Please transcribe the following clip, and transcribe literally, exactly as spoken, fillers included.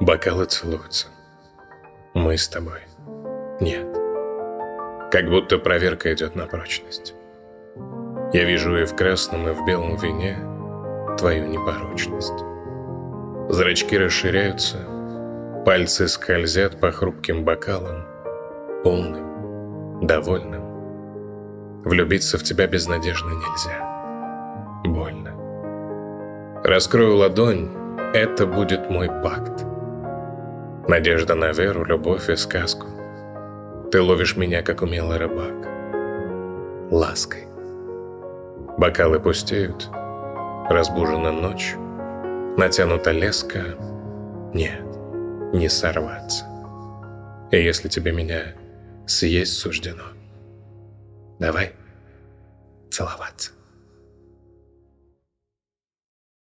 Бокалы целуются. Мы с тобой. Нет. Как будто проверка идет на прочность. Я вижу и в красном, и в белом вине твою непорочность. Зрачки расширяются, пальцы скользят по хрупким бокалам, полным, довольным. Влюбиться в тебя безнадежно нельзя. Больно. Раскрою ладонь, это будет мой пакт. Надежда на веру, любовь и сказку. Ты ловишь меня, как умелый рыбак. Лаской. Бокалы пустеют, разбужена ночь, натянута леска. Нет, не сорваться. И если тебе меня съесть суждено, давай целоваться.